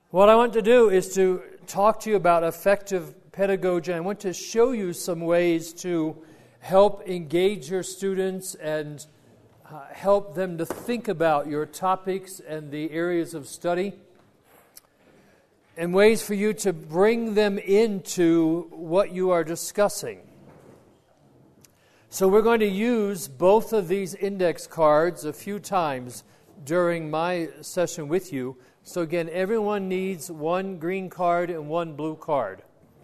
What I want to do is to talk to you about effective pedagogy. I want to show you some ways to help engage your students and help them to think about your topics and the areas of study, and ways for you to bring them into what you are discussing. So we're going to use both of these index cards a few times during my session with you. So again, everyone needs one green card and one blue card.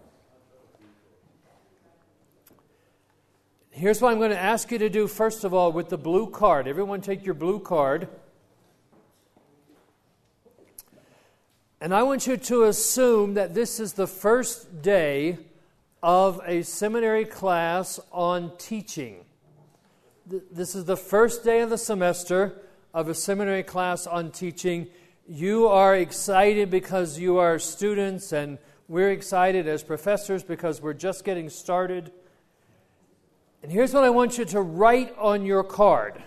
Here's what I'm going to ask you to do first of all with the blue card. Everyone take your blue card. And I want you to assume that this is the first day of a seminary class on teaching. This is the first day of the semester of a seminary class on teaching. You are excited because you are students, and we're excited as professors because we're just getting started. And here's what I want you to write on your card.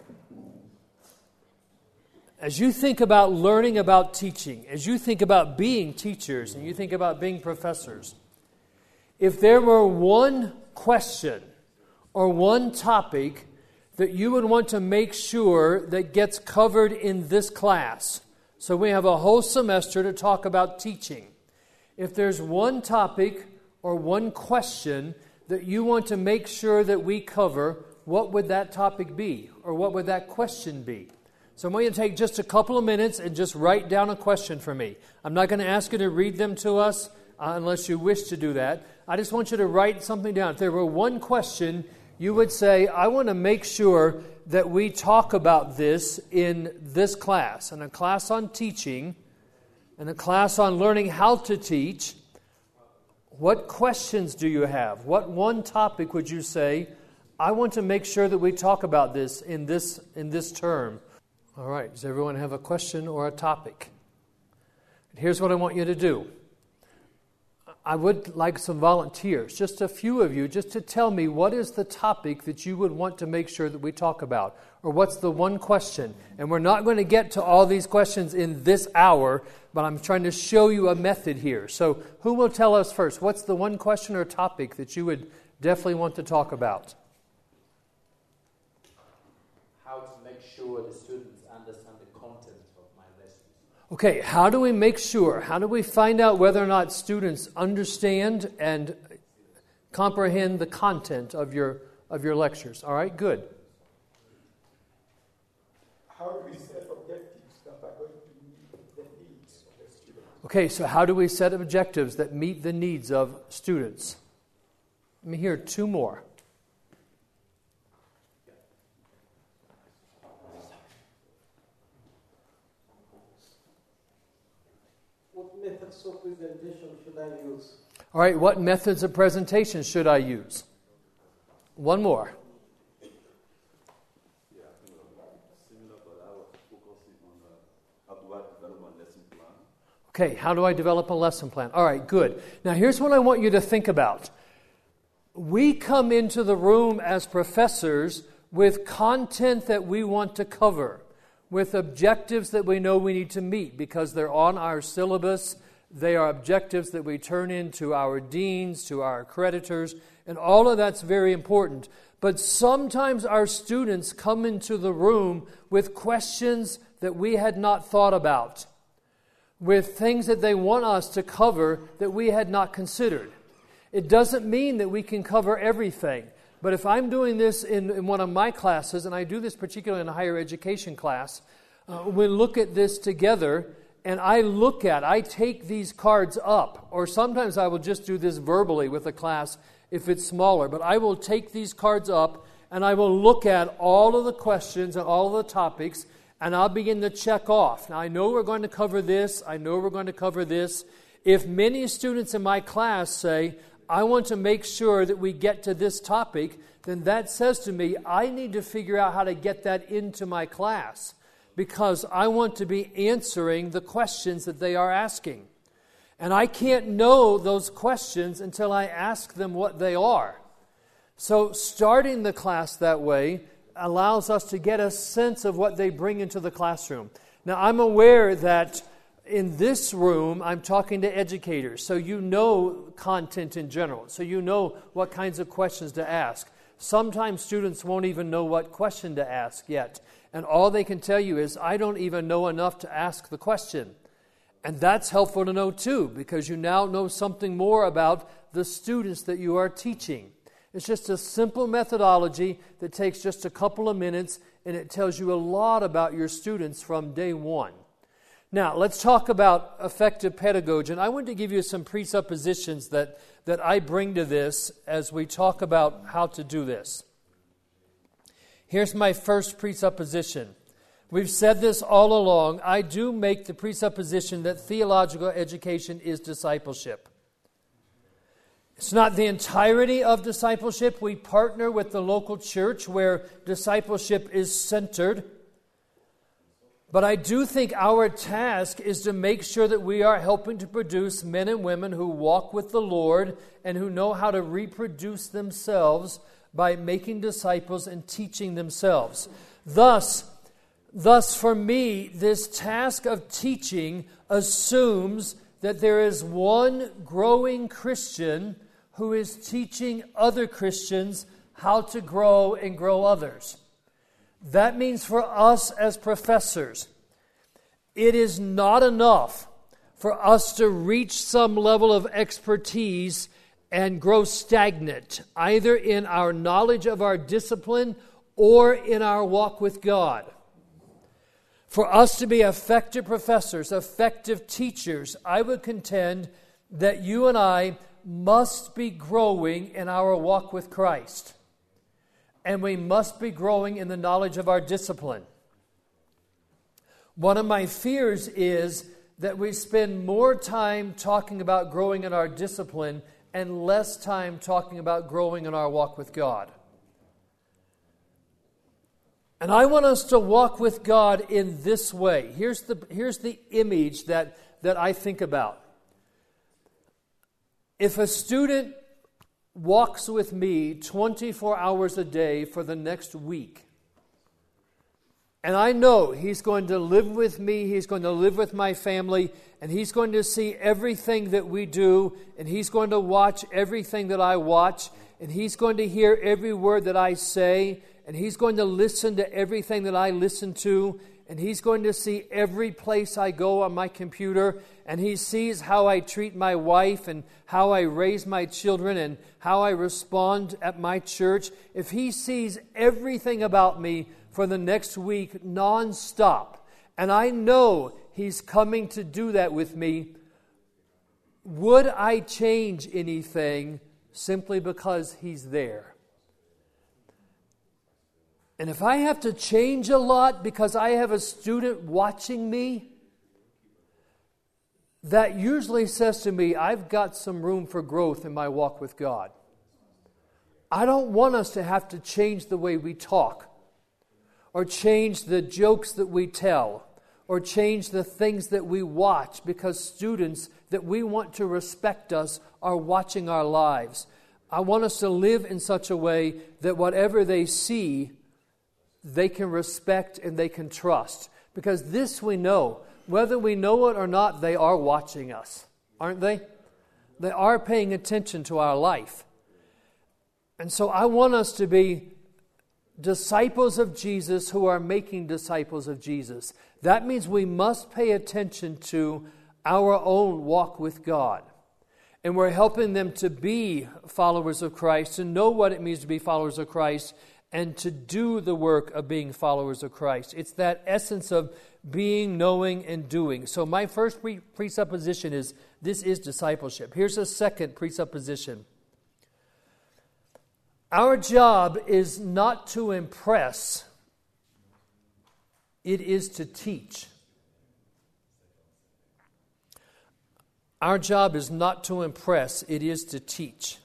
As you think about learning about teaching, as you think about being teachers, and you think about being professors, if there were one question or one topic that you would want to make sure that gets covered in this class, so we have a whole semester to talk about teaching. If there's one topic or one question that you want to make sure that we cover, what would that topic be? Or what would that question be? So I'm going to take just a couple of minutes and just write down a question for me. I'm not going to ask you to read them to us unless you wish to do that. I just want you to write something down. If there were one question, you would say, I want to make sure that we talk about this in this class, in a class on teaching, in a class on learning how to teach. What questions do you have? What one topic would you say, I want to make sure that we talk about this in this term? All right, does everyone have a question or a topic? Here's what I want you to do. I would like some volunteers, just a few of you, just to tell me what is the topic that you would want to make sure that we talk about, or what's the one question. And we're not going to get to all these questions in this hour, but I'm trying to show you a method here. So who will tell us first? What's the one question or topic that you would definitely want to talk about? How to make sure the students understand the content of my lessons. Okay, how do we make sure? How do we find out whether or not students understand and comprehend the content of your lectures? All right, good. How do we set objectives that are going to meet the needs of the students? Okay, so how do we set objectives that meet the needs of students? Let me hear two more. What methods of presentation should I use? All right, what methods of presentation should I use? One more. Okay, how do I develop a lesson plan? All right, good. Now here's what I want you to think about. We come into the room as professors with content that we want to cover, with objectives that we know we need to meet because they're on our syllabus. They are objectives that we turn in to our deans, to our accreditors, and all of that's very important. But sometimes our students come into the room with questions that we had not thought about, with things that they want us to cover that we had not considered. It doesn't mean that we can cover everything. But if I'm doing this in one of my classes, and I do this particularly in a higher education class, we look at this together, and I take these cards up, or sometimes I will just do this verbally with a class if it's smaller, but I will take these cards up, and I will look at all of the questions and all of the topics, and I'll begin to check off. Now, I know we're going to cover this. I know we're going to cover this. If many students in my class say, I want to make sure that we get to this topic, then that says to me, I need to figure out how to get that into my class because I want to be answering the questions that they are asking. And I can't know those questions until I ask them what they are. So starting the class that way allows us to get a sense of what they bring into the classroom. Now, I'm aware that in this room, I'm talking to educators, so you know content in general, so you know what kinds of questions to ask. Sometimes students won't even know what question to ask yet, and all they can tell you is, I don't even know enough to ask the question. And that's helpful to know too, because you now know something more about the students that you are teaching. It's just a simple methodology that takes just a couple of minutes, and it tells you a lot about your students from day one. Now, let's talk about effective pedagogy. And I want to give you some presuppositions that I bring to this as we talk about how to do this. Here's my first presupposition. We've said this all along. I do make the presupposition that theological education is discipleship. It's not the entirety of discipleship. We partner with the local church where discipleship is centered. But I do think our task is to make sure that we are helping to produce men and women who walk with the Lord and who know how to reproduce themselves by making disciples and teaching themselves. Thus, for me, this task of teaching assumes that there is one growing Christian who is teaching other Christians how to grow and grow others. That means for us as professors, it is not enough for us to reach some level of expertise and grow stagnant, either in our knowledge of our discipline or in our walk with God. For us to be effective professors, effective teachers, I would contend that you and I must be growing in our walk with Christ. And we must be growing in the knowledge of our discipline. One of my fears is that we spend more time talking about growing in our discipline and less time talking about growing in our walk with God. And I want us to walk with God in this way. Here's the image that I think about. If a student walks with me 24 hours a day for the next week, and I know he's going to live with me, he's going to live with my family, and he's going to see everything that we do, and he's going to watch everything that I watch, and he's going to hear every word that I say, and he's going to listen to everything that I listen to, and he's going to see every place I go on my computer, and he sees how I treat my wife and how I raise my children and how I respond at my church. If he sees everything about me for the next week nonstop, and I know he's coming to do that with me, would I change anything simply because he's there? And if I have to change a lot because I have a student watching me, that usually says to me, I've got some room for growth in my walk with God. I don't want us to have to change the way we talk, or change the jokes that we tell, or change the things that we watch because students that we want to respect us are watching our lives. I want us to live in such a way that whatever they see, they can respect and they can trust. Because this we know, whether we know it or not, they are watching us, aren't they? They are paying attention to our life. And so I want us to be disciples of Jesus who are making disciples of Jesus. That means we must pay attention to our own walk with God. And we're helping them to be followers of Christ, to know what it means to be followers of Christ, and to do the work of being followers of Christ. It's that essence of being, knowing, and doing. So my first presupposition is this is discipleship. Here's a second presupposition. Our job is not to impress, it is to teach. Our job is not to impress, it is to teach.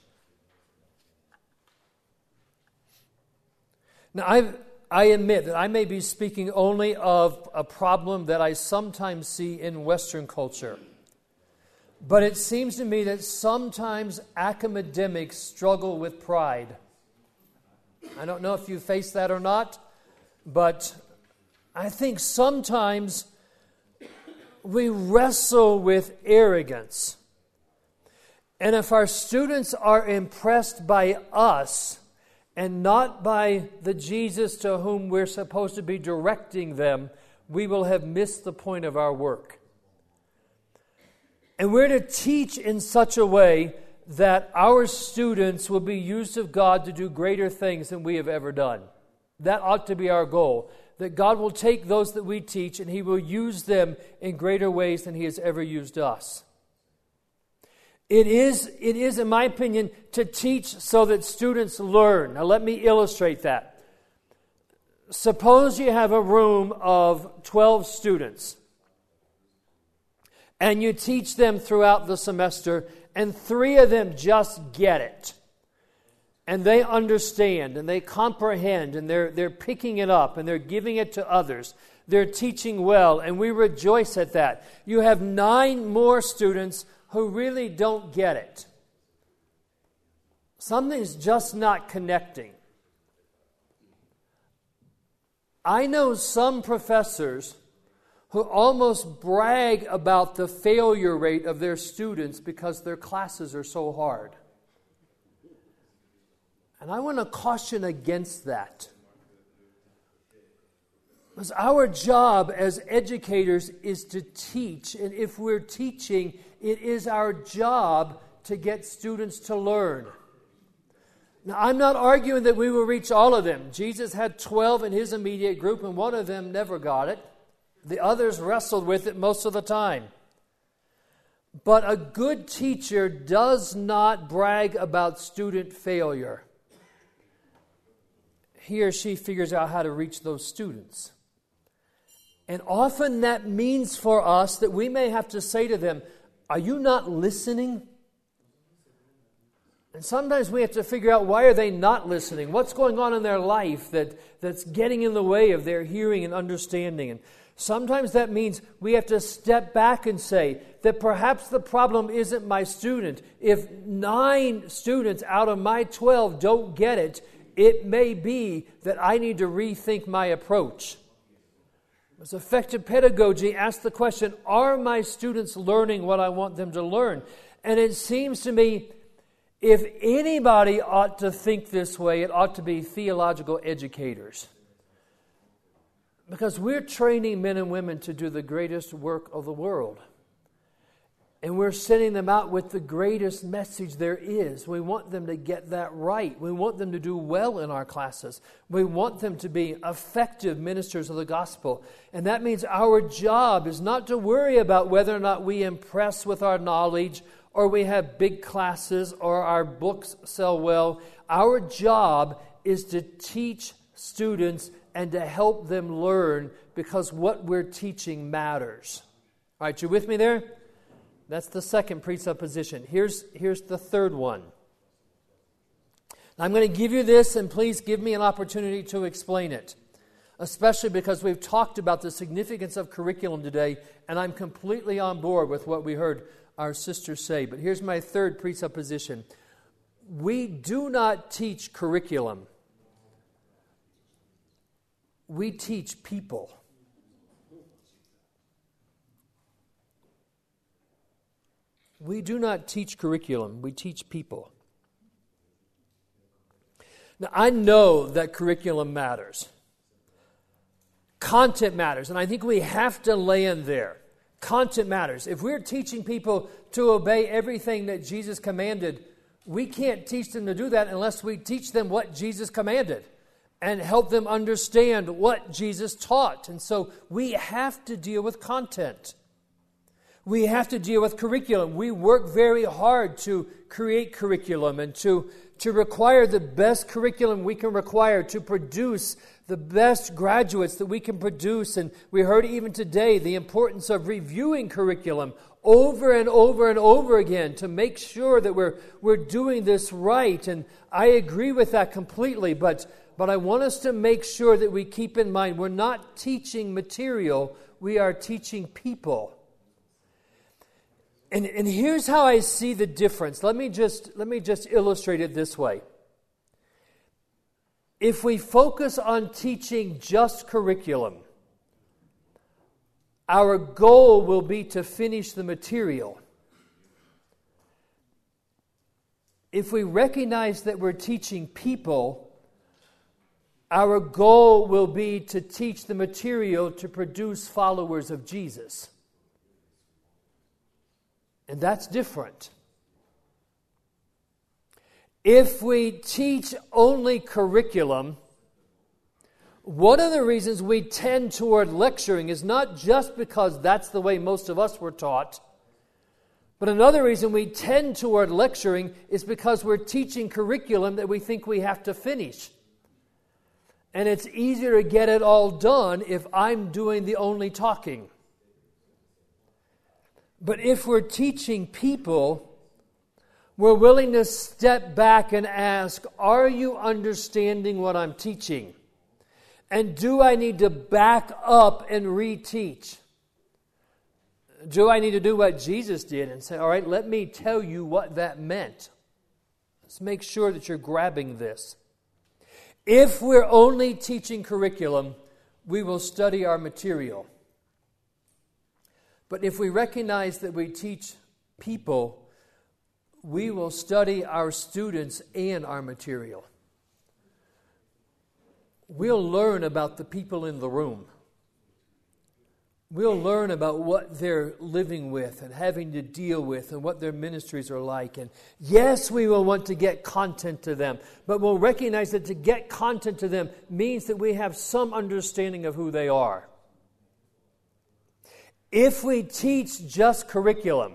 Now, I admit that I may be speaking only of a problem that I sometimes see in Western culture. But it seems to me that sometimes academics struggle with pride. I don't know if you face that or not, but I think sometimes we wrestle with arrogance. And if our students are impressed by us and not by the Jesus to whom we're supposed to be directing them, we will have missed the point of our work. And we're to teach in such a way that our students will be used of God to do greater things than we have ever done. That ought to be our goal. That God will take those that we teach and He will use them in greater ways than He has ever used us. It is, in my opinion, to teach so that students learn. Now let me illustrate that. Suppose you have a room of 12 students and you teach them throughout the semester and 3 of them just get it. And they understand and they comprehend and they're picking it up and they're giving it to others. They're teaching well and we rejoice at that. You have 9 more students who really don't get it. Something's just not connecting. I know some professors who almost brag about the failure rate of their students because their classes are so hard. And I want to caution against that. Because our job as educators is to teach, and if we're teaching, it is our job to get students to learn. Now, I'm not arguing that we will reach all of them. Jesus had 12 in His immediate group, and one of them never got it. The others wrestled with it most of the time. But a good teacher does not brag about student failure. He or she figures out how to reach those students. And often that means for us that we may have to say to them, are you not listening? And sometimes we have to figure out, why are they not listening? What's going on in their life that's getting in the way of their hearing and understanding? And sometimes that means we have to step back and say that perhaps the problem isn't my student. If 9 students out of my 12 don't get it, it may be that I need to rethink my approach. As effective pedagogy asks the question, are my students learning what I want them to learn? And it seems to me, if anybody ought to think this way, it ought to be theological educators. Because we're training men and women to do the greatest work of the world. And we're sending them out with the greatest message there is. We want them to get that right. We want them to do well in our classes. We want them to be effective ministers of the gospel. And that means our job is not to worry about whether or not we impress with our knowledge, or we have big classes, or our books sell well. Our job is to teach students and to help them learn, because what we're teaching matters. All right, you with me there? That's the second presupposition. Here's the third one. I'm going to give you this, and please give me an opportunity to explain it, especially because we've talked about the significance of curriculum today, and I'm completely on board with what we heard our sisters say. But here's my third presupposition. We do not teach curriculum. We teach people. We do not teach curriculum, we teach people. Now, I know that curriculum matters. Content matters, and I think we have to land there. Content matters. If we're teaching people to obey everything that Jesus commanded, we can't teach them to do that unless we teach them what Jesus commanded and help them understand what Jesus taught. And so we have to deal with content. We have to deal with curriculum. We work very hard to create curriculum and to require the best curriculum we can require, to produce the best graduates that we can produce. And we heard even today the importance of reviewing curriculum over and over and over again to make sure that we're doing this right. And I agree with that completely, but I want us to make sure that we keep in mind we're not teaching material, we are teaching people. And here's how I see the difference. Let me just illustrate it this way. If we focus on teaching just curriculum, our goal will be to finish the material. If we recognize that we're teaching people, our goal will be to teach the material to produce followers of Jesus. And that's different. If we teach only curriculum, one of the reasons we tend toward lecturing is not just because that's the way most of us were taught, but another reason we tend toward lecturing is because we're teaching curriculum that we think we have to finish. And it's easier to get it all done if I'm doing the only talking. But if we're teaching people, we're willing to step back and ask, are you understanding what I'm teaching? And do I need to back up and reteach? Do I need to do what Jesus did and say, all right, let me tell you what that meant. Let's make sure that you're grabbing this. If we're only teaching curriculum, we will study our material. But if we recognize that we teach people, we will study our students and our material. We'll learn about the people in the room. We'll learn about what they're living with and having to deal with and what their ministries are like. And yes, we will want to get content to them, but we'll recognize that to get content to them means that we have some understanding of who they are. If we teach just curriculum,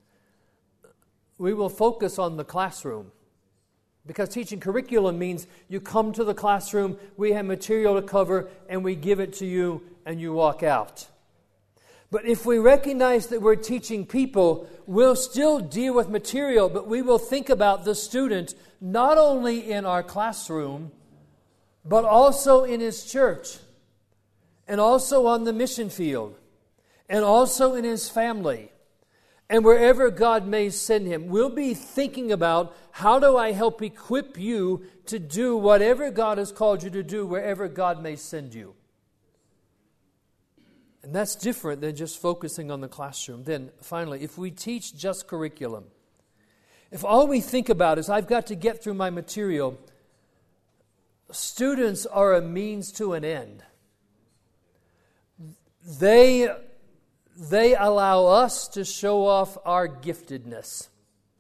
we will focus on the classroom. Because teaching curriculum means you come to the classroom, we have material to cover, and we give it to you, and you walk out. But if we recognize that we're teaching people, we'll still deal with material, but we will think about the student not only in our classroom, but also in his church, and also on the mission field, and also in his family, and wherever God may send him. We'll be thinking about, how do I help equip you to do whatever God has called you to do, wherever God may send you? And that's different than just focusing on the classroom. Then, finally, if we teach just curriculum, if all we think about is, I've got to get through my material, students are a means to an end. They allow us to show off our giftedness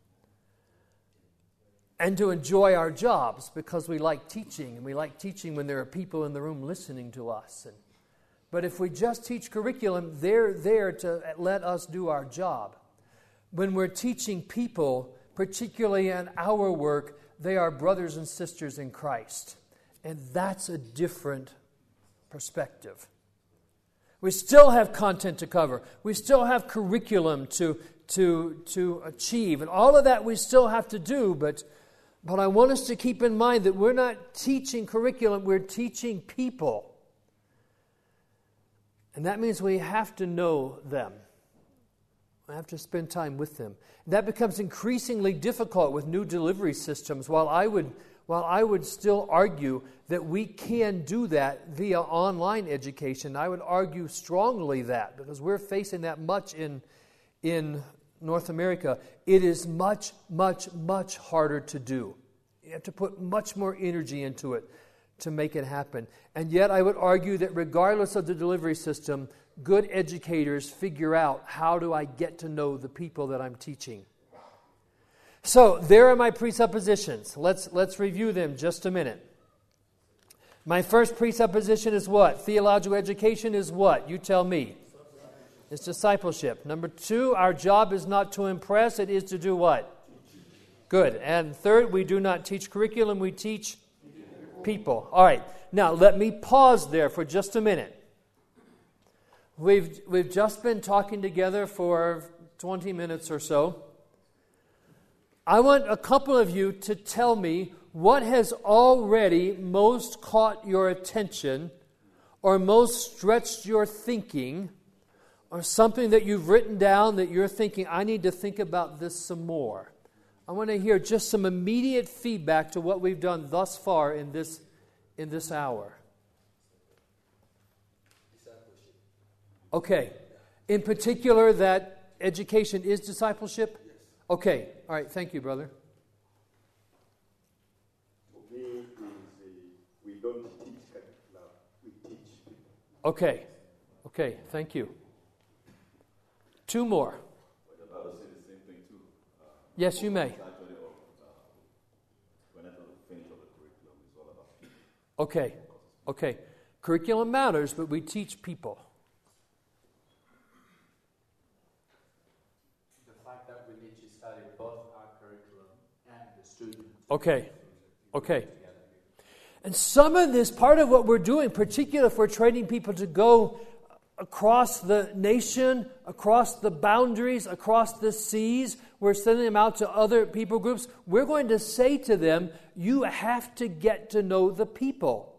and to enjoy our jobs because we like teaching, and we like teaching when there are people in the room listening to us. But if we just teach curriculum, they're there to let us do our job. When we're teaching people, particularly in our work, they are brothers and sisters in Christ. And that's a different perspective. We still have content to cover. We still have curriculum to achieve. And all of that we still have to do, but I want us to keep in mind that we're not teaching curriculum, we're teaching people. And that means we have to know them. We have to spend time with them. That becomes increasingly difficult with new delivery systems. While I would still argue that we can do that via online education, I would argue strongly that, because we're facing that much in North America, it is much, much, much harder to do. You have to put much more energy into it to make it happen. And yet I would argue that regardless of the delivery system, good educators figure out, how do I get to know the people that I'm teaching? So there are my presuppositions. Let's review them just a minute. My first presupposition is what? Theological education is what? You tell me. It's discipleship. Number 2, our job is not to impress, it is to do what? Good. And third, we do not teach curriculum, we teach people. All right. Now, let me pause there for just a minute. We've just been talking together for 20 minutes or so. I want a couple of you to tell me what has already most caught your attention or most stretched your thinking, or something that you've written down that you're thinking, I need to think about this some more. I want to hear just some immediate feedback to what we've done thus far in this hour. Okay. In particular, that education is discipleship? Yes. Okay. All right. Thank you, brother. For me, we don't teach curriculum, we teach people. Okay. Okay. Thank you. Two more. The Bible says the same thing too. Yes, you may. Okay. Okay. Curriculum matters, but we teach people. The fact that we need to study both our curriculum and the student. Okay. Okay. And some of this, part of what we're doing, particularly if we're training people to go across the nation, across the boundaries, across the seas, we're sending them out to other people groups. We're going to say to them, you have to get to know the people.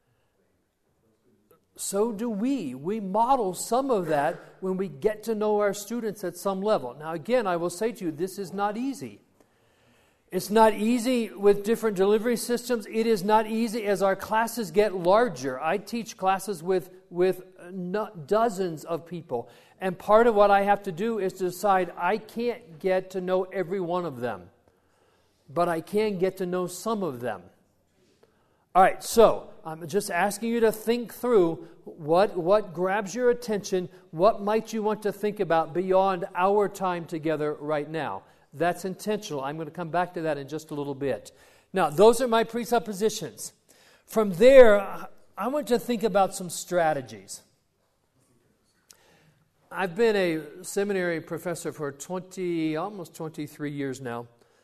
So do we. We model some of that when we get to know our students at some level. Now again, I will say to you, this is not easy. It's not easy with different delivery systems. It is not easy as our classes get larger. I teach classes with dozens of people. And part of what I have to do is to decide I can't get to know every one of them. But I can get to know some of them. All right, so I'm just asking you to think through what grabs your attention, what might you want to think about beyond our time together right now. That's intentional. I'm going to come back to that in just a little bit. Now, those are my presuppositions. From there, I want to think about some strategies. I've been a seminary professor for almost 23 years now.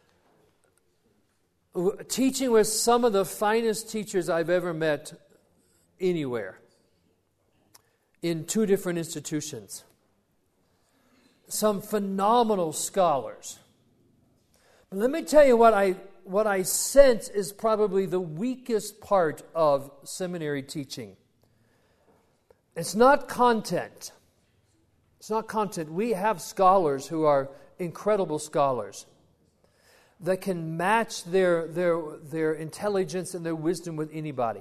Teaching with some of the finest teachers I've ever met anywhere in 2 different institutions. Some phenomenal scholars. But let me tell you what I sense is probably the weakest part of seminary teaching. It's not content. It's not content. We have scholars who are incredible scholars that can match their intelligence and their wisdom with anybody.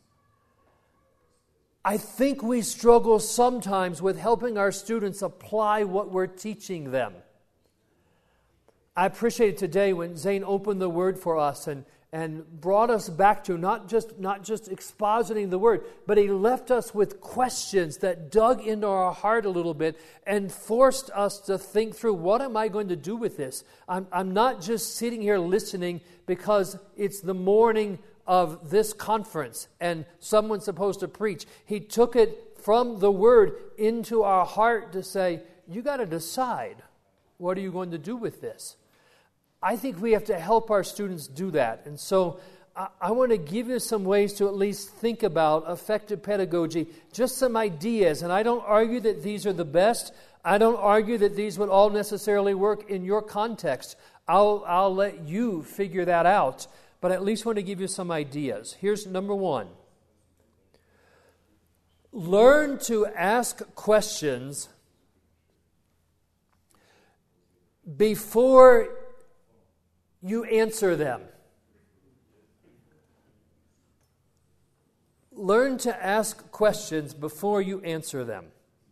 I think we struggle sometimes with helping our students apply what we're teaching them. I appreciated today when Zane opened the Word for us and brought us back to not just expositing the Word, but he left us with questions that dug into our heart a little bit and forced us to think through, what am I going to do with this? I'm not just sitting here listening because it's the morning of this conference and someone's supposed to preach. He took it from the Word into our heart to say, you got to decide, what are you going to do with this? I think we have to help our students do that. And so I want to give you some ways to at least think about effective pedagogy, just some ideas. And I don't argue that these are the best. I don't argue that these would all necessarily work in your context. I'll let you figure that out. But I at least want to give you some ideas. Here's number 1. Learn to ask questions before you answer them. Learn to ask questions before you answer them.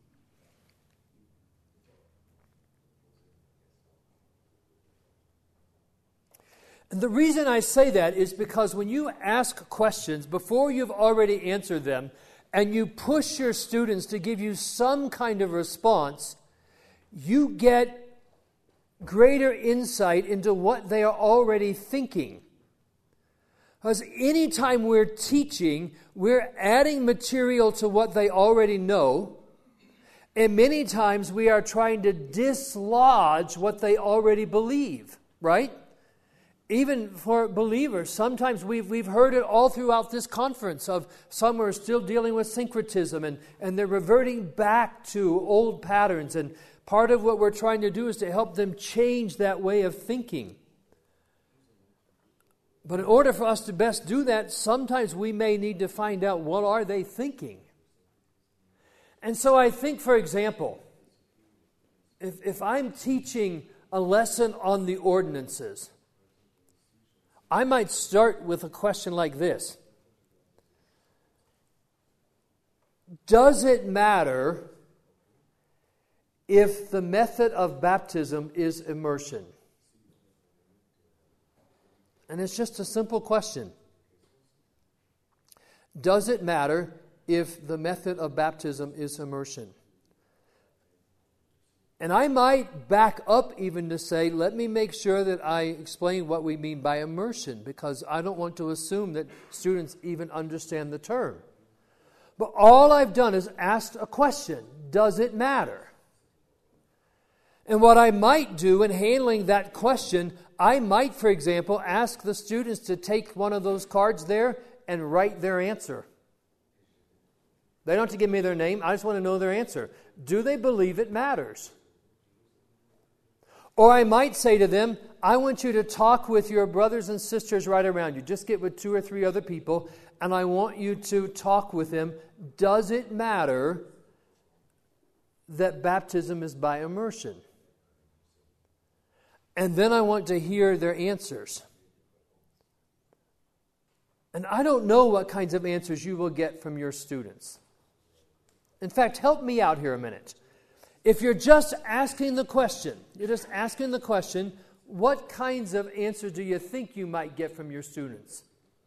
And the reason I say that is because when you ask questions before you've already answered them, and you push your students to give you some kind of response, you get greater insight into what they are already thinking. Because anytime we're teaching, we're adding material to what they already know, and many times we are trying to dislodge what they already believe, right? Even for believers, sometimes we've heard it all throughout this conference of some are still dealing with syncretism and they're reverting back to old patterns. And part of what we're trying to do is to help them change that way of thinking. But in order for us to best do that, sometimes we may need to find out, what are they thinking? And so I think, for example, if I'm teaching a lesson on the ordinances, I might start with a question like this. Does it matter if the method of baptism is immersion? And it's just a simple question. Does it matter if the method of baptism is immersion? And I might back up even to say, let me make sure that I explain what we mean by immersion, because I don't want to assume that students even understand the term. But all I've done is asked a question. Does it matter? And what I might do in handling that question, I might, for example, ask the students to take one of those cards there and write their answer. They don't have to give me their name. I just want to know their answer. Do they believe it matters? Or I might say to them, I want you to talk with your brothers and sisters right around you. Just get with 2 or 3 other people, and I want you to talk with them. Does it matter that baptism is by immersion? And then I want to hear their answers. And I don't know what kinds of answers you will get from your students. In fact, help me out here a minute. If you're just asking the question, what kinds of answers do you think you might get from your students?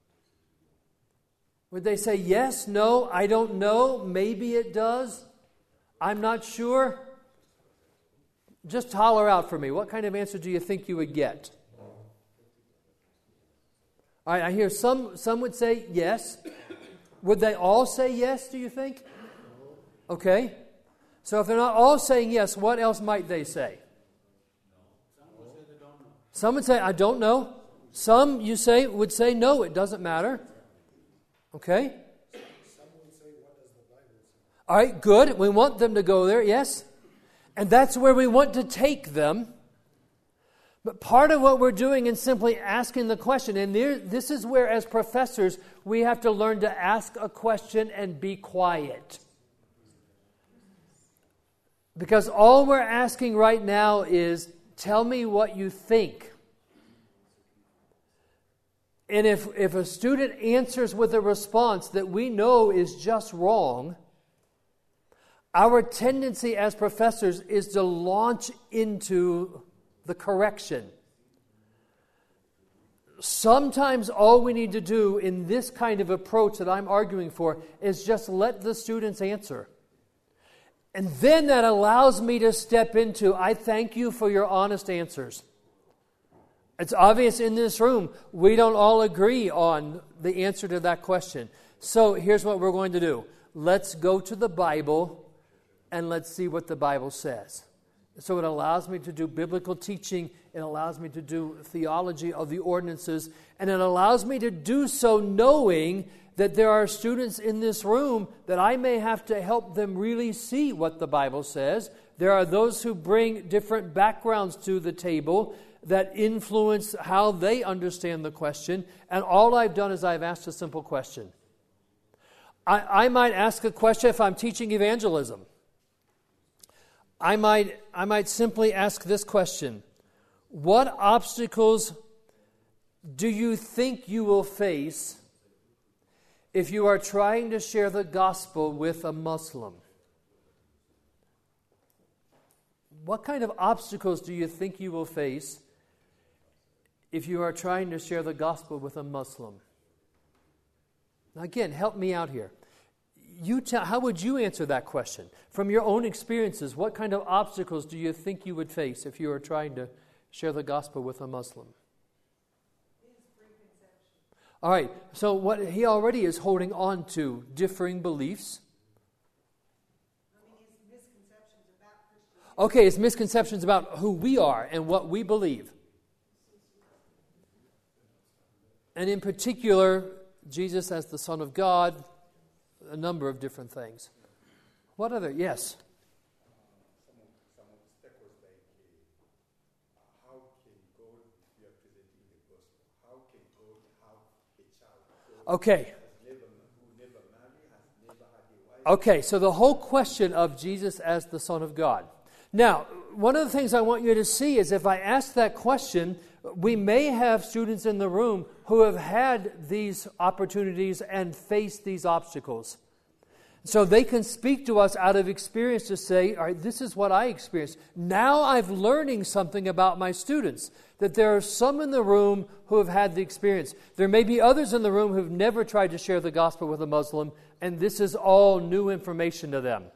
Would they say yes, no, I don't know, maybe it does, I'm not sure? Just holler out for me. What kind of answer do you think you would get? All right, I hear some would say yes. Would they all say yes, do you think? Okay. So if they're not all saying yes, what else might they say? Some would say, I don't know. Some, you say, would say, no, it doesn't matter. Okay? All right, good. We want them to go there, yes. And that's where we want to take them. But part of what we're doing in simply asking the question, and this is where as professors we have to learn to ask a question and be quiet. Because all we're asking right now is, tell me what you think. And if a student answers with a response that we know is just wrong, our tendency as professors is to launch into the correction. Sometimes all we need to do in this kind of approach that I'm arguing for is just let the students answer. And then that allows me to step into, I thank you for your honest answers. It's obvious in this room, we don't all agree on the answer to that question. So here's what we're going to do. Let's go to the Bible and let's see what the Bible says. So it allows me to do biblical teaching, it allows me to do theology of the ordinances, and it allows me to do so knowing that there are students in this room that I may have to help them really see what the Bible says. There are those who bring different backgrounds to the table that influence how they understand the question. And all I've done is I've asked a simple question. I might ask a question if I'm teaching evangelism. I might simply ask this question. What obstacles do you think you will face if you are trying to share the gospel with a Muslim? What kind of obstacles do you think you will face if you are trying to share the gospel with a Muslim? Now again, help me out here. How would you answer that question? From your own experiences, what kind of obstacles do you think you would face if you were trying to share the gospel with a Muslim? All right, so what he already is holding on to, differing beliefs. Okay, it's misconceptions about who we are and what we believe. And in particular, Jesus as the Son of God, a number of different things. What other? Yes. Some of the stakeholders like, how can God be representing the gospel? How can God have a child? Okay. Who never married, has never had a wife. Okay, so the whole question of Jesus as the Son of God. Now, one of the things I want you to see is if I ask that question, we may have students in the room who have had these opportunities and faced these obstacles. So they can speak to us out of experience to say, all right, this is what I experienced. Now I'm learning something about my students, that there are some in the room who have had the experience. There may be others in the room who have never tried to share the gospel with a Muslim, and this is all new information to them.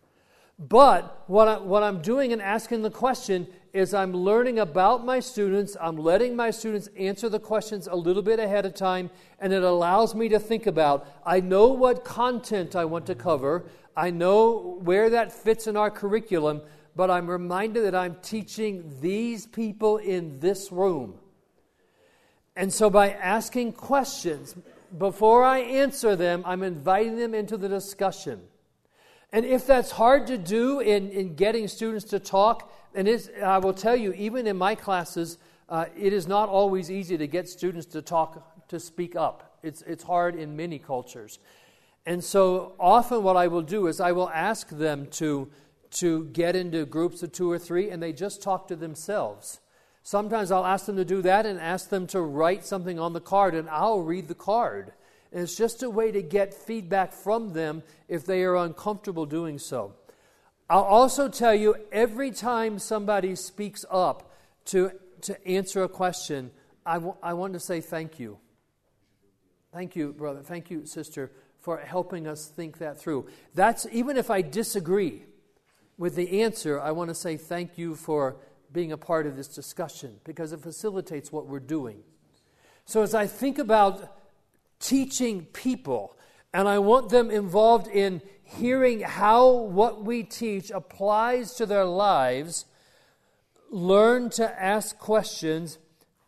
But what I'm doing in asking the question is I'm learning about my students. I'm letting my students answer the questions a little bit ahead of time, and it allows me to think about, I know what content I want to cover. I know where that fits in our curriculum, but I'm reminded that I'm teaching these people in this room. And so by asking questions, before I answer them, I'm inviting them into the discussion. And if that's hard to do in getting students to talk, and I will tell you, even in my classes, it is not always easy to get students to talk, to speak up. It's hard in many cultures. And so often what I will do is I will ask them to get into groups of 2 or 3, and they just talk to themselves. Sometimes I'll ask them to do that and ask them to write something on the card, and I'll read the card. And it's just a way to get feedback from them if they are uncomfortable doing so. I'll also tell you, every time somebody speaks up to answer a question, I want to say thank you. Thank you, brother. Thank you, sister, for helping us think that through. That's even if I disagree with the answer, I want to say thank you for being a part of this discussion, because it facilitates what we're doing. So as I think about teaching people, and I want them involved in hearing how what we teach applies to their lives, learn to ask questions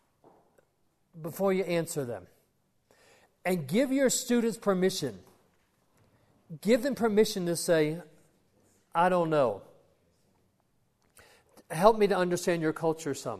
before you answer them. And give your students permission. Give them permission to say, I don't know. Help me to understand your culture some.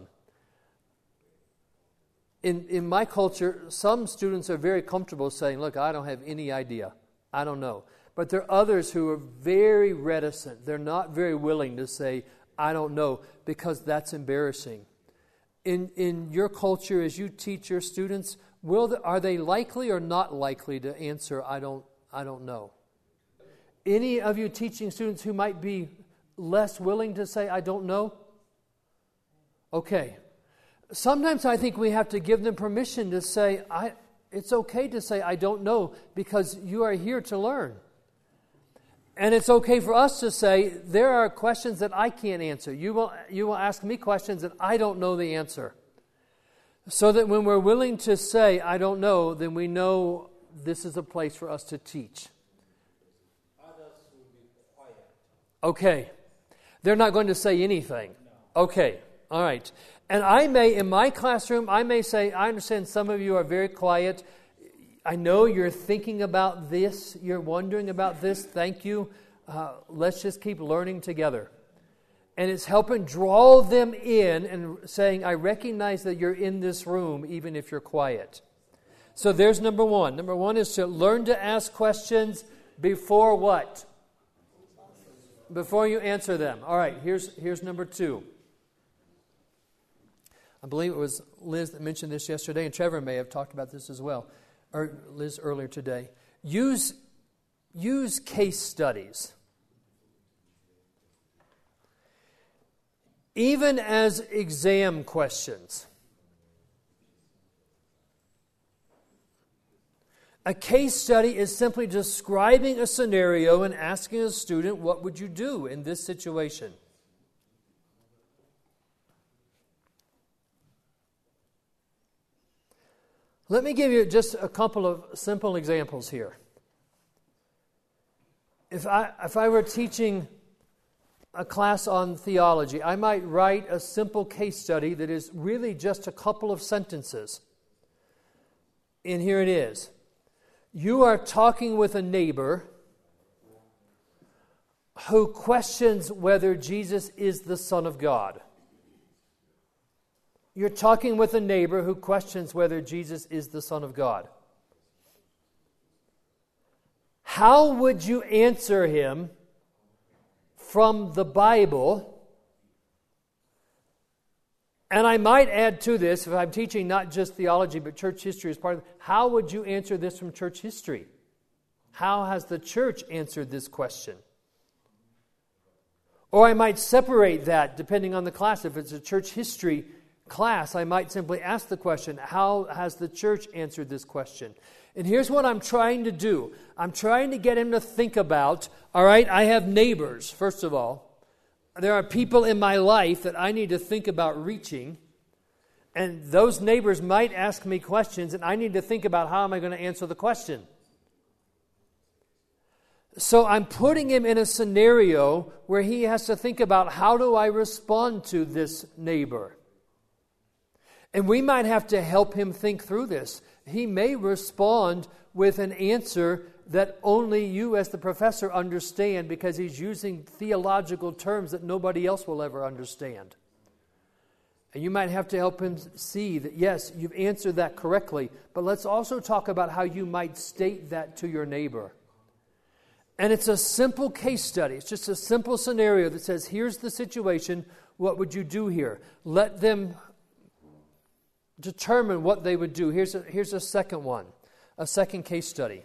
In my culture, some students are very comfortable saying, look, I don't have any idea. I don't know. But there are others who are very reticent. They're not very willing to say, I don't know, because that's embarrassing. In your culture, as you teach your students, are they likely or not likely to answer, I don't know? Any of you teaching students who might be less willing to say, I don't know? Okay. Sometimes I think we have to give them permission to say, it's okay to say, I don't know, because you are here to learn. And it's okay for us to say, there are questions that I can't answer. You will ask me questions that I don't know the answer. So that when we're willing to say, I don't know, then we know this is a place for us to teach. Others will be quiet. Okay. They're not going to say anything. No. Okay. All right. And I may, in my classroom, I may say, I understand some of you are very quiet. I know you're thinking about this. You're wondering about this. Thank you. Let's just keep learning together. And it's helping draw them in and saying, I recognize that you're in this room, even if you're quiet. So there's number one. Number one is to learn to ask questions before what? Before you answer them. All right, here's number two. I believe it was Liz that mentioned this yesterday, and Trevor may have talked about this as well, or Liz earlier today. Use case studies. Even as exam questions. A case study is simply describing a scenario and asking a student, what would you do in this situation? Let me give you just a couple of simple examples here. If I were teaching a class on theology, I might write a simple case study that is really just a couple of sentences. And here it is. You are talking with a neighbor who questions whether Jesus is the Son of God. You're talking with a neighbor who questions whether Jesus is the Son of God. How would you answer him from the Bible? And I might add to this, if I'm teaching not just theology but church history as part of it, how would you answer this from church history? How has the church answered this question? Or I might separate that depending on the class. If it's a church history class, I might simply ask the question, how has the church answered this question? And here's what I'm trying to do. I'm trying to get him to think about, all right, I have neighbors, first of all. There are people in my life that I need to think about reaching. And those neighbors might ask me questions, and I need to think about how am I going to answer the question. So I'm putting him in a scenario where he has to think about, how do I respond to this neighbor? And we might have to help him think through this. He may respond with an answer that only you as the professor understand because he's using theological terms that nobody else will ever understand. And you might have to help him see that, yes, you've answered that correctly, but let's also talk about how you might state that to your neighbor. And it's a simple case study. It's just a simple scenario that says, here's the situation. What would you do here? Let them determine what they would do. Here's a second one, a second case study.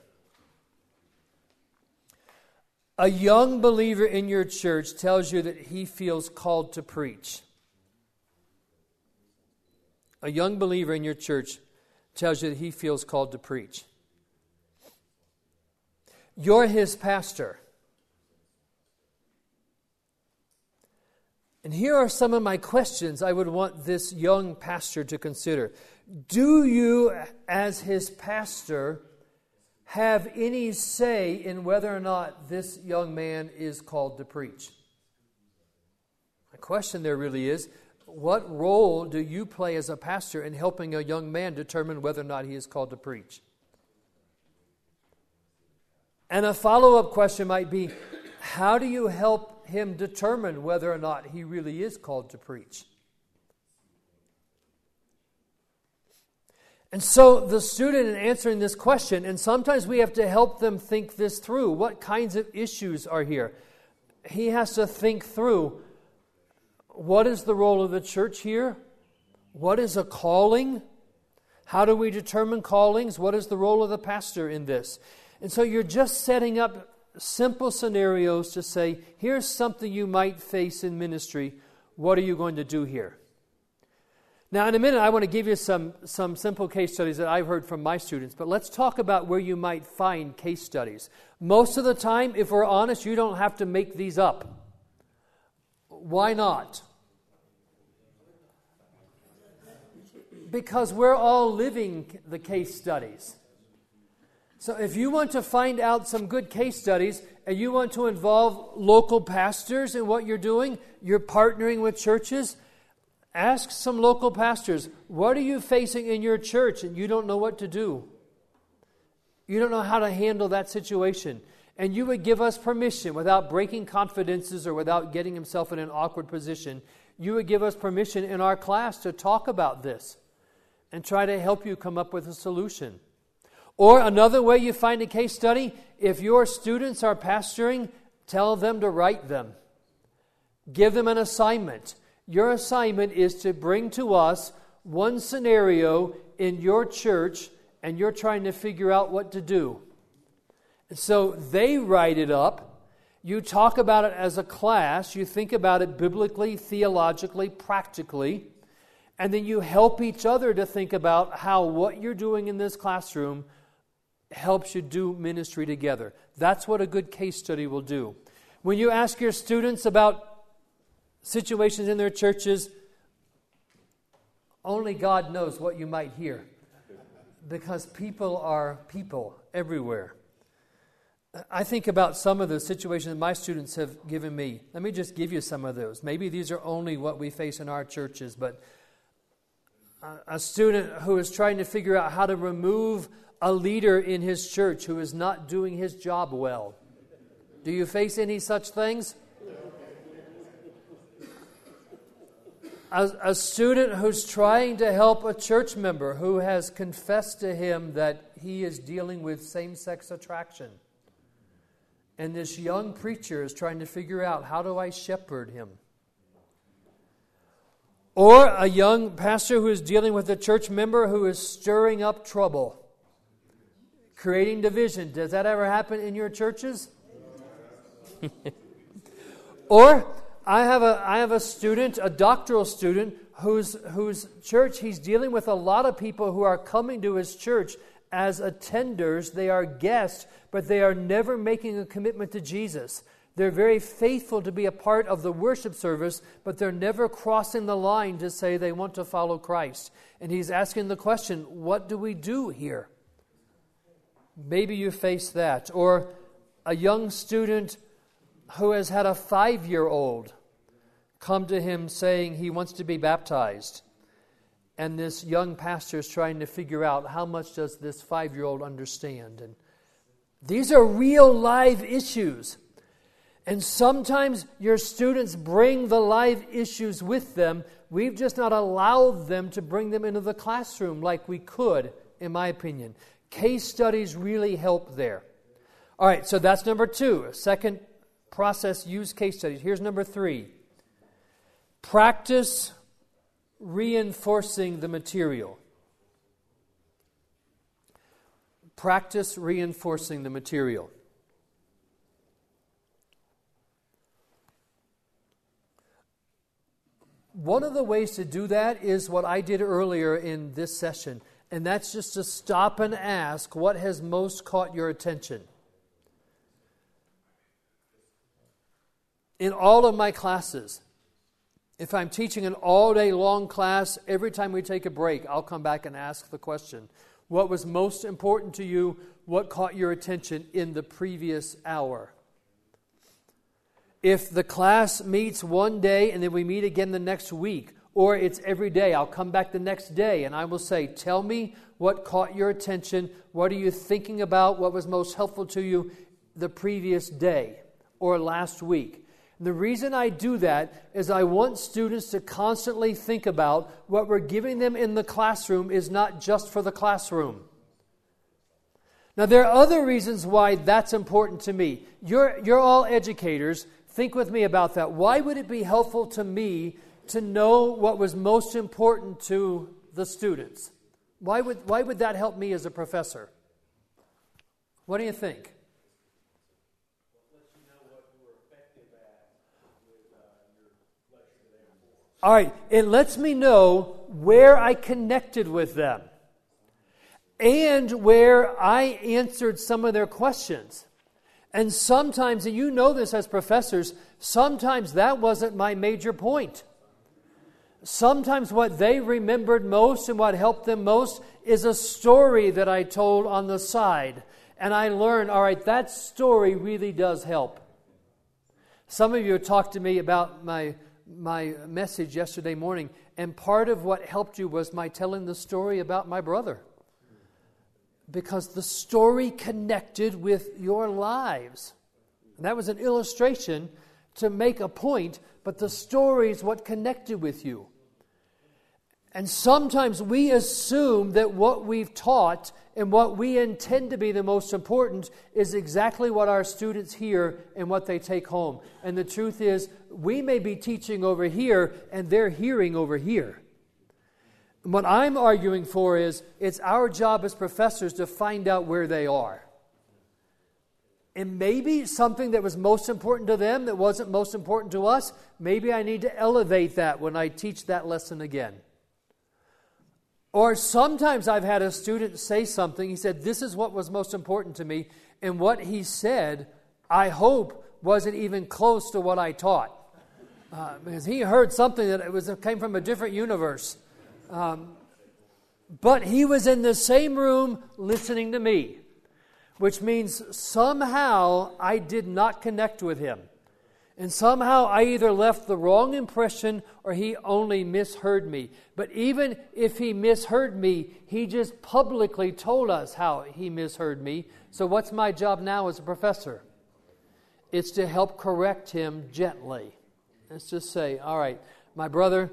A young believer in your church tells you that he feels called to preach. A young believer in your church tells you that he feels called to preach. You're his pastor. And here are some of my questions I would want this young pastor to consider. Do you, as his pastor, have any say in whether or not this young man is called to preach? My question there really is, what role do you play as a pastor in helping a young man determine whether or not he is called to preach? And a follow-up question might be, how do you help him determine whether or not he really is called to preach? And so the student in answering this question, and sometimes we have to help them think this through. What kinds of issues are here? He has to think through, what is the role of the church here? What is a calling? How do we determine callings? What is the role of the pastor in this? And so you're just setting up simple scenarios to say, here's something you might face in ministry. What are you going to do here? Now, in a minute, I want to give you some simple case studies that I've heard from my students. But let's talk about where you might find case studies. Most of the time, if we're honest, you don't have to make these up. Why not? Because we're all living the case studies. So if you want to find out some good case studies and you want to involve local pastors in what you're doing, you're partnering with churches, ask some local pastors, what are you facing in your church and you don't know what to do? You don't know how to handle that situation. And you would give us permission without breaking confidences or without getting himself in an awkward position. You would give us permission in our class to talk about this and try to help you come up with a solution. Or another way you find a case study, if your students are pastoring, tell them to write them. Give them an assignment. Your assignment is to bring to us one scenario in your church, and you're trying to figure out what to do. And so they write it up. You talk about it as a class. You think about it biblically, theologically, practically. And then you help each other to think about how what you're doing in this classroom helps you do ministry together. That's what a good case study will do. When you ask your students about situations in their churches, only God knows what you might hear. Because people are people everywhere. I think about some of the situations my students have given me. Let me just give you some of those. Maybe these are only what we face in our churches, but a student who is trying to figure out how to remove a leader in his church who is not doing his job well. Do you face any such things? A student who's trying to help a church member who has confessed to him that he is dealing with same-sex attraction. And this young preacher is trying to figure out, how do I shepherd him? Or a young pastor who is dealing with a church member who is stirring up trouble. creating division. Does that ever happen in your churches? Or I have a student, a doctoral student, whose church he's dealing with a lot of people who are coming to his church as attenders. They are guests, but they are never making a commitment to Jesus. They're very faithful to be a part of the worship service, but they're never crossing the line to say they want to follow Christ. And he's asking the question, what do we do here? Maybe you face that. Or a young student who has had a 5-year-old come to him saying he wants to be baptized. And this young pastor is trying to figure out how much does this 5-year-old understand. And these are real live issues. And sometimes your students bring the live issues with them. We've just not allowed them to bring them into the classroom like we could, in my opinion. Case studies really help there. All right, so that's number 2. Second process, use case studies. Here's number 3. Practice reinforcing the material. Practice reinforcing the material. One of the ways to do that is what I did earlier in this session, and that's just to stop and ask, what has most caught your attention? In all of my classes, if I'm teaching an all-day long class, every time we take a break, I'll come back and ask the question, what was most important to you? What caught your attention in the previous hour? If the class meets one day and then we meet again the next week, or it's every day, I'll come back the next day and I will say, tell me what caught your attention. What are you thinking about? What was most helpful to you the previous day or last week? And the reason I do that is I want students to constantly think about what we're giving them in the classroom is not just for the classroom. Now, there are other reasons why that's important to me. You're all educators. Think with me about that. Why would it be helpful to me to know what was most important to the students? Why would that help me as a professor? What do you think? All right, it lets me know where I connected with them and where I answered some of their questions. And sometimes, and you know this as professors, sometimes that wasn't my major point. Sometimes what they remembered most and what helped them most is a story that I told on the side. And I learned, all right, that story really does help. Some of you talked to me about my message yesterday morning, and part of what helped you was my telling the story about my brother. Because the story connected with your lives. And that was an illustration to make a point, but the story is what connected with you. And sometimes we assume that what we've taught and what we intend to be the most important is exactly what our students hear and what they take home. And the truth is, we may be teaching over here and they're hearing over here. What I'm arguing for is it's our job as professors to find out where they are. And maybe something that was most important to them that wasn't most important to us, maybe I need to elevate that when I teach that lesson again. Or sometimes I've had a student say something, he said, this is what was most important to me, and what he said, I hope, wasn't even close to what I taught. Because he heard something that came from a different universe. But he was in the same room listening to me, which means somehow I did not connect with him. And somehow I either left the wrong impression or he only misheard me. But even if he misheard me, he just publicly told us how he misheard me. So what's my job now as a professor? It's to help correct him gently. Let's just say, all right, my brother,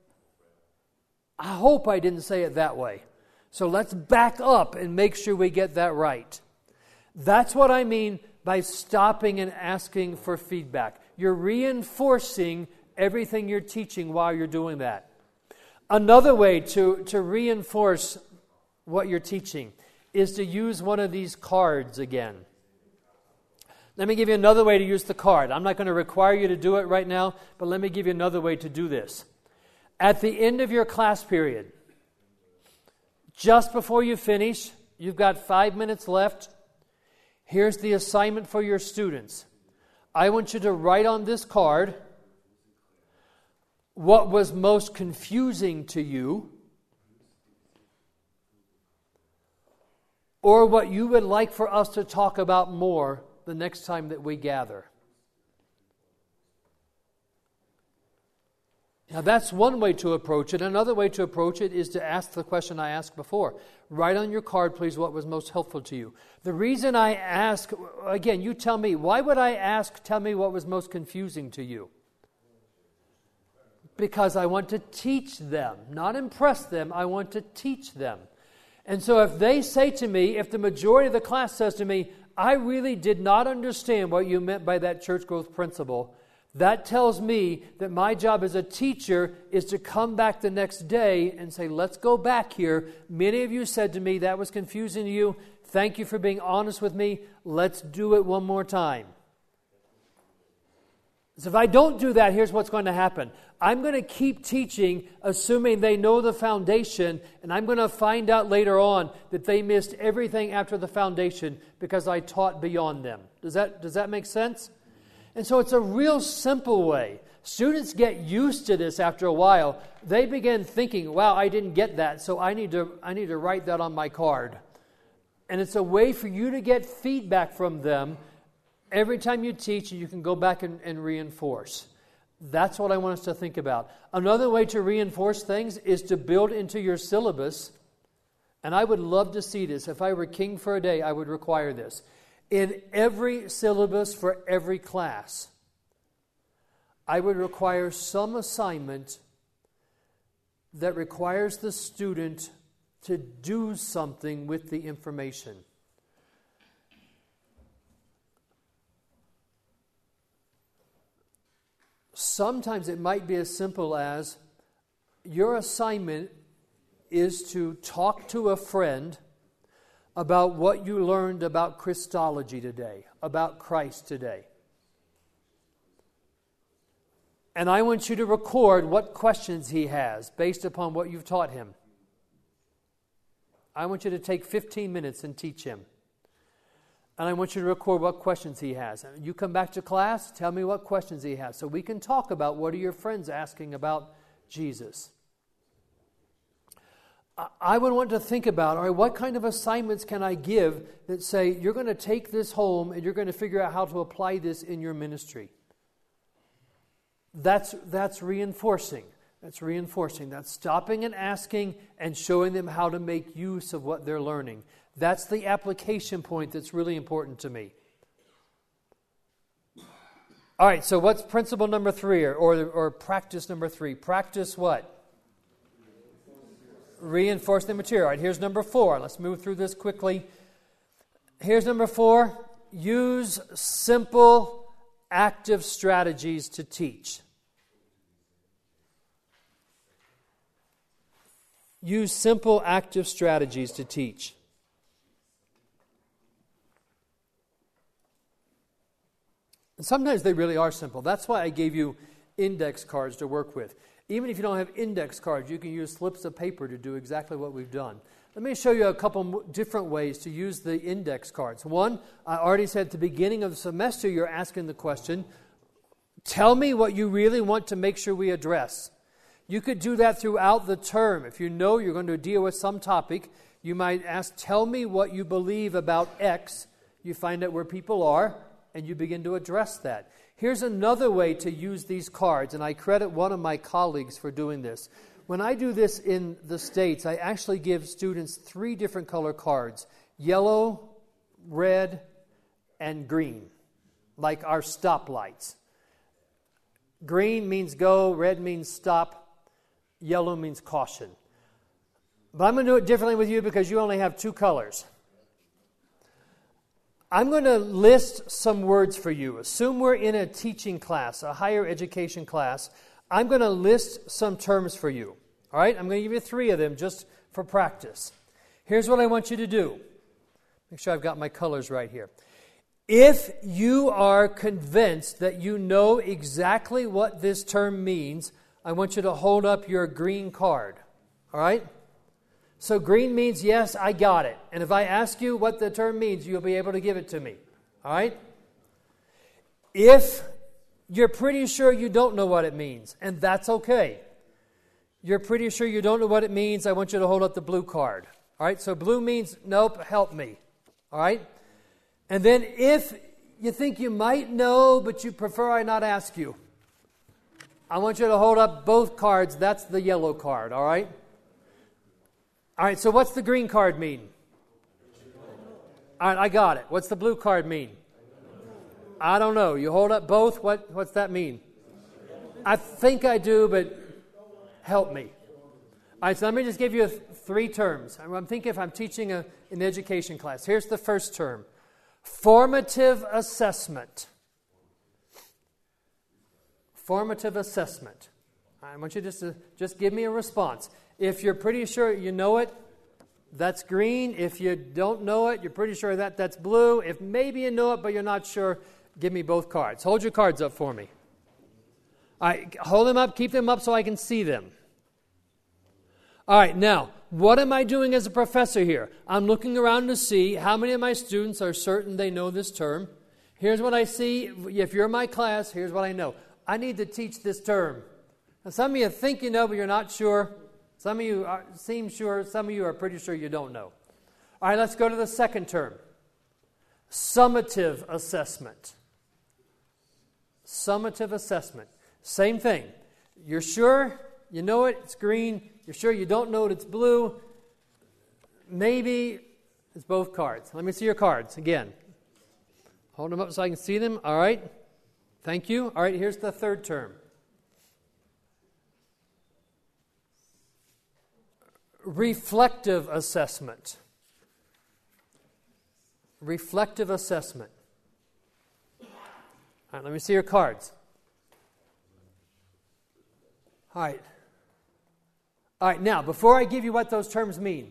I hope I didn't say it that way. So let's back up and make sure we get that right. That's what I mean by stopping and asking for feedback. You're reinforcing everything you're teaching while you're doing that. Another way to reinforce what you're teaching is to use one of these cards again. Let me give you another way to use the card. I'm not going to require you to do it right now, but let me give you another way to do this. At the end of your class period, just before you finish, you've got 5 minutes left. Here's the assignment for your students. I want you to write on this card what was most confusing to you, or what you would like for us to talk about more the next time that we gather. Now that's one way to approach it. Another way to approach it is to ask the question I asked before. Write on your card, please, what was most helpful to you. The reason I ask, again, you tell me, why would I ask, tell me what was most confusing to you? Because I want to teach them, not impress them, I want to teach them. And so if they say to me, if the majority of the class says to me, I really did not understand what you meant by that church growth principle, that tells me that my job as a teacher is to come back the next day and say, let's go back here. Many of you said to me that was confusing to you. Thank you for being honest with me. Let's do it one more time. So if I don't do that, here's what's going to happen. I'm going to keep teaching, assuming they know the foundation, and I'm going to find out later on that they missed everything after the foundation because I taught beyond them. Does that make sense? And so it's a real simple way. Students get used to this after a while. They begin thinking, wow, I didn't get that, so I need to write that on my card. And it's a way for you to get feedback from them every time you teach, and you can go back and reinforce. That's what I want us to think about. Another way to reinforce things is to build into your syllabus. And I would love to see this. If I were king for a day, I would require this. In every syllabus for every class, I would require some assignment that requires the student to do something with the information. Sometimes it might be as simple as your assignment is to talk to a friend about what you learned about Christology today, about Christ today. And I want you to record what questions he has based upon what you've taught him. I want you to take 15 minutes and teach him. And I want you to record what questions he has. And you come back to class, tell me what questions he has, so we can talk about what are your friends asking about Jesus. I would want to think about, all right, what kind of assignments can I give that say, you're going to take this home and you're going to figure out how to apply this in your ministry. That's reinforcing. That's reinforcing. That's stopping and asking and showing them how to make use of what they're learning. That's the application point that's really important to me. All right, so what's principle number 3 or practice number 3? Practice what? Reinforce the material. All right, here's number 4. Let's move through this quickly. Here's number 4. Use simple, active strategies to teach. Use simple, active strategies to teach. And sometimes they really are simple. That's why I gave you index cards to work with. Even if you don't have index cards, you can use slips of paper to do exactly what we've done. Let me show you a couple different ways to use the index cards. One, I already said at the beginning of the semester, you're asking the question, tell me what you really want to make sure we address. You could do that throughout the term. If you know you're going to deal with some topic, you might ask, tell me what you believe about X. You find out where people are, and you begin to address that. Here's another way to use these cards, and I credit one of my colleagues for doing this. When I do this in the States, I actually give students 3 different color cards: yellow, red, and green, like our stoplights. Green means go, red means stop, yellow means caution. But I'm going to do it differently with you because you only have 2 colors. I'm going to list some words for you. Assume we're in a teaching class, a higher education class. I'm going to list some terms for you. All right? I'm going to give you 3 of them just for practice. Here's what I want you to do. Make sure I've got my colors right here. If you are convinced that you know exactly what this term means, I want you to hold up your green card. All right? So green means, yes, I got it. And if I ask you what the term means, you'll be able to give it to me. All right? If you're pretty sure you don't know what it means, and that's okay. You're pretty sure you don't know what it means, I want you to hold up the blue card. All right? So blue means, nope, help me. All right? And then if you think you might know, but you prefer I not ask you, I want you to hold up both cards. That's the yellow card, all right? All right, so what's the green card mean? All right, I got it. What's the blue card mean? I don't know. You hold up both. What's that mean? I think I do, but help me. All right, so let me just give you 3 terms. I'm thinking if I'm teaching an education class. Here's the first term. Formative assessment. Formative assessment. I want you to just give me a response. If you're pretty sure you know it, that's green. If you don't know it, you're pretty sure that's blue. If maybe you know it, but you're not sure, give me both cards. Hold your cards up for me. All right, hold them up, keep them up so I can see them. All right, now, what am I doing as a professor here? I'm looking around to see how many of my students are certain they know this term. Here's what I see. If you're in my class, here's what I know. I need to teach this term. Now, some of you think you know, but you're not sure. Some of you seem sure. Some of you are pretty sure you don't know. All right, let's go to the second term. Summative assessment. Summative assessment. Same thing. You're sure you know it, it's green. You're sure you don't know it, it's blue. Maybe it's both cards. Let me see your cards again. Hold them up so I can see them. All right. Thank you. All right, here's the third term. Reflective assessment. Reflective assessment. All right, let me see your cards. All right. All right, now, before I give you what those terms mean,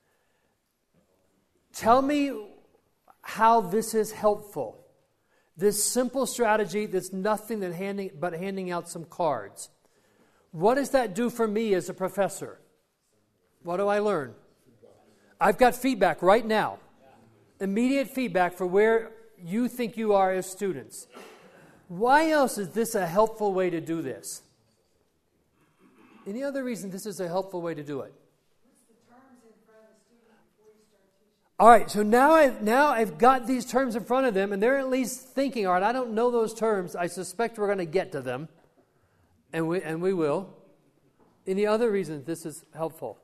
tell me how this is helpful. This simple strategy that's nothing but handing out some cards. What does that do for me as a professor? What do I learn? I've got feedback right now. Immediate feedback for where you think you are as students. Why else is this a helpful way to do this? Any other reason this is a helpful way to do it? All right, so now I've got these terms in front of them, and they're at least thinking, all right, I don't know those terms. I suspect we're going to get to them, and we will. Any other reasons this is helpful?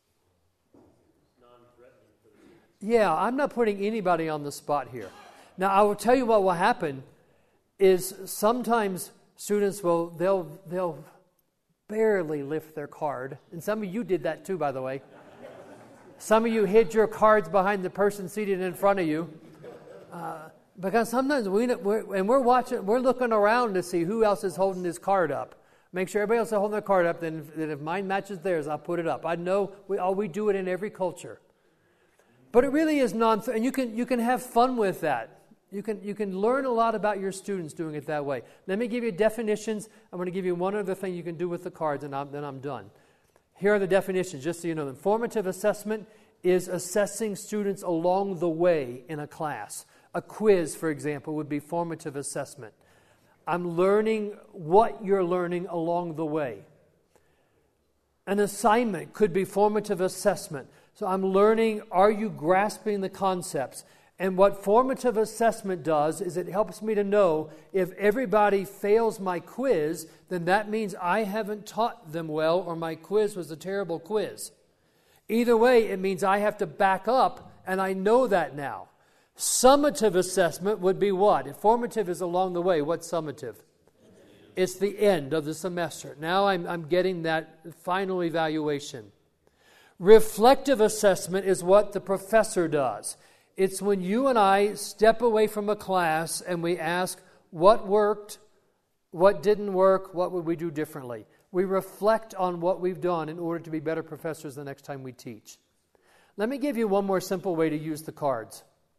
Yeah, I'm not putting anybody on the spot here. Now, I will tell you what will happen is sometimes students they'll barely lift their card, and some of you did that too, by the way. Some of you hid your cards behind the person seated in front of you, because sometimes we're looking around to see who else is holding his card up. Make sure everybody else is holding their card up. Then if mine matches theirs, I'll put it up. I know we do it in every culture, but it really is and you can have fun with that. You can learn a lot about your students doing it that way. Let me give you definitions. I'm going to give you one other thing you can do with the cards, and then I'm done. Here are the definitions, just so you know them. Formative assessment is assessing students along the way in a class. A quiz, for example, would be formative assessment. I'm learning what you're learning along the way. An assignment could be formative assessment. So I'm learning, are you grasping the concepts? And what formative assessment does is it helps me to know if everybody fails my quiz, then that means I haven't taught them well or my quiz was a terrible quiz. Either way, it means I have to back up, and I know that now. Summative assessment would be what? If formative is along the way, what's summative? It's the end of the semester. Now I'm getting that final evaluation. Reflective assessment is what the professor does. It's when you and I step away from a class and we ask what worked, what didn't work, what would we do differently. We reflect on what we've done in order to be better professors the next time we teach. Let me give you one more simple way to use the cards.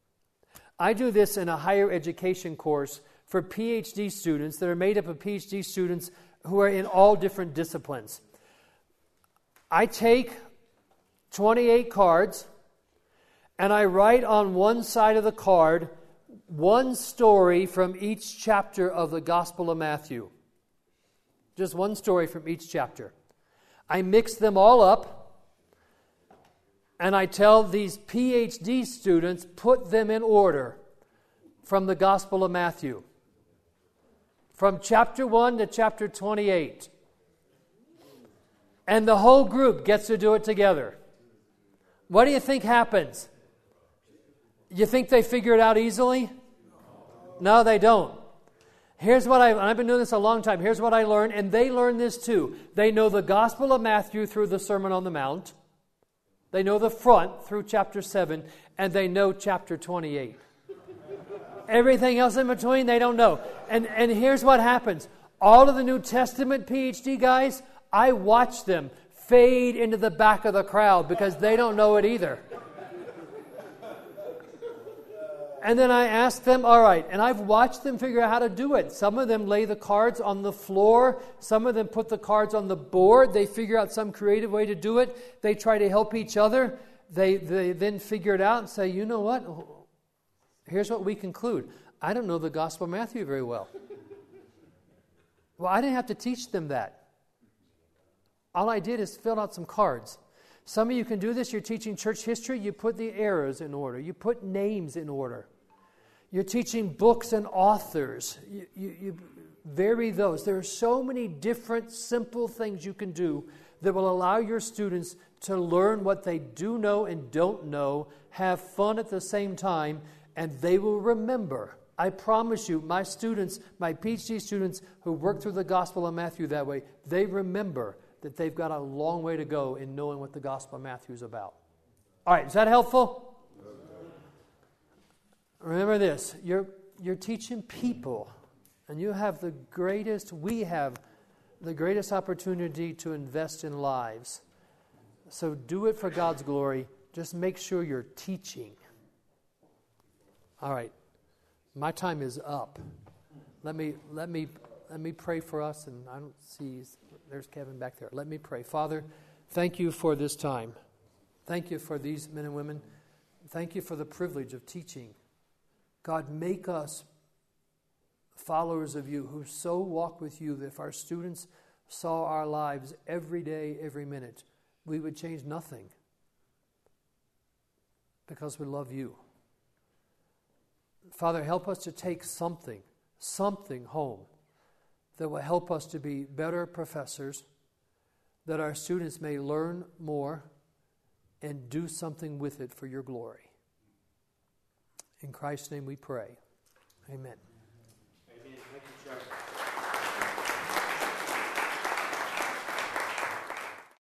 I do this in a higher education course for PhD students that are made up of PhD students who are in all different disciplines. I take 28 cards and I write on one side of the card one story from each chapter of the Gospel of Matthew. Just one story from each chapter. I mix them all up and I tell these PhD students, put them in order from the Gospel of Matthew. From chapter 1 to chapter 28. And the whole group gets to do it together. What do you think happens? You think they figure it out easily? No, they don't. Here's what I've been doing this a long time. Here's what I learned, and they learn this too. They know the Gospel of Matthew through the Sermon on the Mount. They know the front through chapter 7, and they know chapter 28. Everything else in between, they don't know. And here's what happens. All of the New Testament PhD guys, I watch them fade into the back of the crowd because they don't know it either. And then I ask them, all right, and I've watched them figure out how to do it. Some of them lay the cards on the floor. Some of them put the cards on the board. They figure out some creative way to do it. They try to help each other. They then figure it out and say, you know what? Here's what we conclude. I don't know the Gospel of Matthew very well. Well, I didn't have to teach them that. All I did is fill out some cards. Some of you can do this. You're teaching church history. You put the eras in order. You put names in order. You're teaching books and authors. You vary those. There are so many different simple things you can do that will allow your students to learn what they do know and don't know, have fun at the same time, and they will remember. I promise you, my students, my PhD students who work through the Gospel of Matthew that way, they remember that they've got a long way to go in knowing what the Gospel of Matthew is about. All right, is that helpful? Remember this, you're teaching people, and we have the greatest opportunity to invest in lives. So do it for God's glory. Just make sure you're teaching. All right, my time is up. Let me pray for us, and I don't see, there's Kevin back there. Let me pray. Father, thank you for this time. Thank you for these men and women. Thank you for the privilege of teaching. God, make us followers of you who so walk with you that if our students saw our lives every day, every minute, we would change nothing because we love you. Father, help us to take something home that will help us to be better professors, that our students may learn more and do something with it for your glory. In Christ's name we pray. Amen.